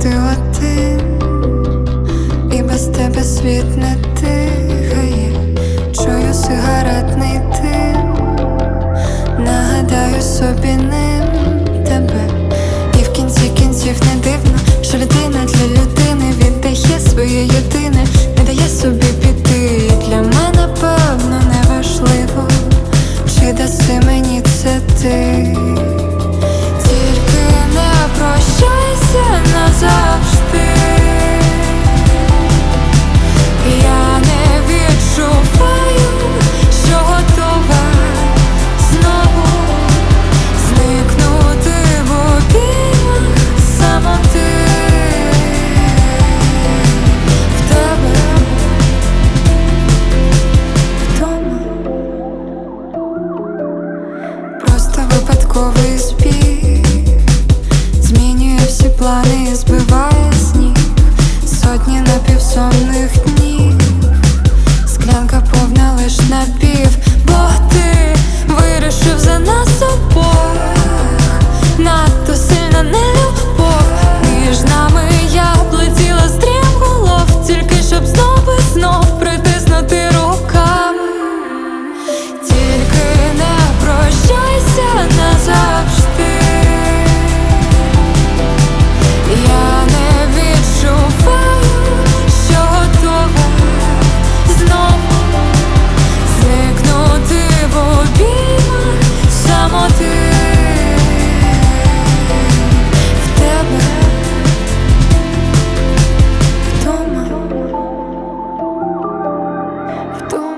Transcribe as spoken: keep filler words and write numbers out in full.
ти один, і без тебе світ не тихає. Чую сигаретний дим, нагадаю собі ним тебе. І в кінці кінців не дивно, що людина для людини віддає своє єдине, не дає собі піти. І для мене певно неважливо, чи даси мені це ти. Тільки не прощайся назавжди. Я не відчуваю, що готова знову зникнути в обіймах самоти. В тебе вдома просто випадковий збіг змінює всі плани і збиває сніг. Сотні напівсонних днів, склянка повна лиш напів. Бо ти вирішив за нас обох, надто сильна нелюбов. Між нами я облетіла стрімголов, тільки щоб знов і знов притиснути руками. Тільки не прощайся назавжди. Я не відчуваю, що готова знову зникнути в обіймах самоти. В тебе вдома, вдома.